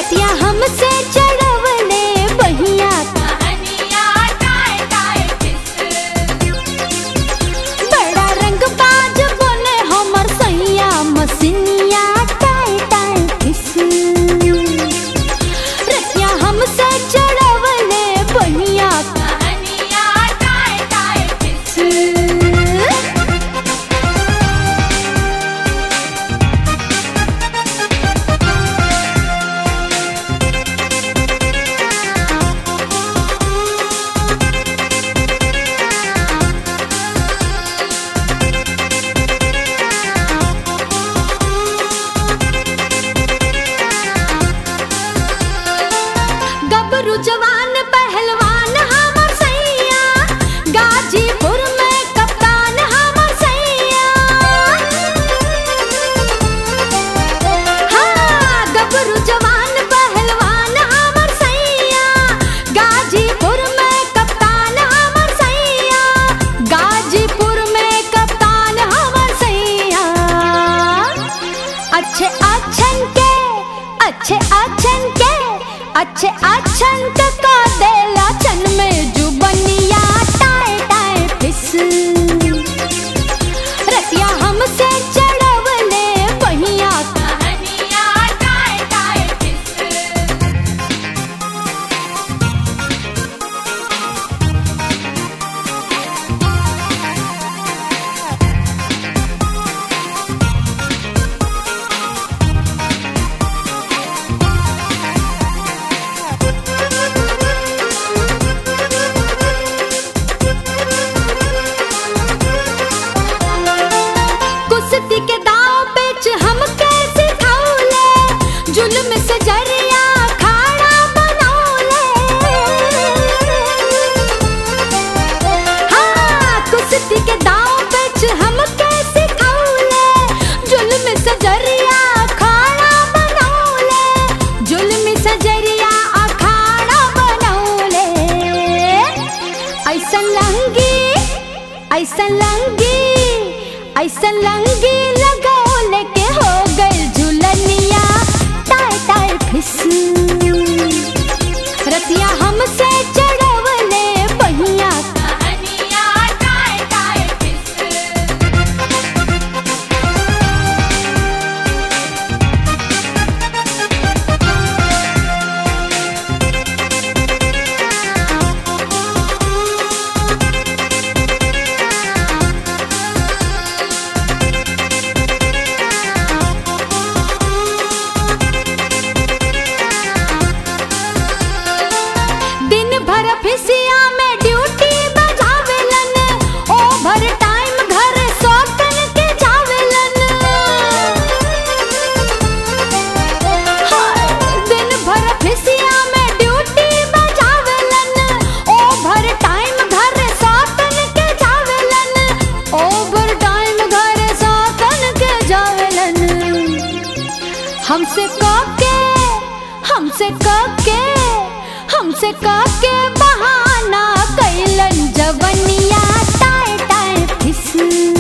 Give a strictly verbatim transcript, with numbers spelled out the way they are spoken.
रतिया हमसे चढ़वले बहिया कहनिया टाय टाय फिस। बड़ा रंग बाज बने हमर सैया मसिनिया टाय टाय फिस। रतिया हमसे चढ़वले बहिया कहनिया टाय टाय फिस। गबरू जवान पहलवान हमर सैया गाजीपुर में कप्तान हमर सैया। हाँ गबरू जवान पहलवान हमर सैया गाजीपुर में कप्तान हमर सैया। गाजीपुर में कप्तान हमर सैया। अच्छे अच्छन के अच्छे अच्छन के अच्छे अच्छन का देला चन में जुबनिया टाय टाय फिस। रतिया हमसे चढ़वले बहिया कहनिया टाय टाय फिस। कुश्ती के दाव पेच हम कैसे खाऊले जुल्म से जरिया खाड़ा बनौले। हाँ कुश्ती के दाव पेच हम कैसे खाऊले जुल्म से जरिया खाड़ा बनौले। जुल्म से जरिया अखाड़ा बनौले। ऐसन लंगी ऐसन लंगी ऐसन लंगी लगौले के हो गइल झुलनिया टाय टाय फिस। रतिया हमसे चढ़वले बहिया कहनिया टाय टाय फिस। दिन भर फिसिया में ड्यूटी बजावेलन ओवर टाइम घर सौतन के जावेलन। हाय, दिन भर फिसिया में ड्यूटी बजावेलन ओवर टाइम घर सौतन के जावेलन। ओवर टाइम घर सौतन के जावेलन। हमसे काके हमसे काके हमसे काके बहाना कैलन जवनिया टाय टाय फिस।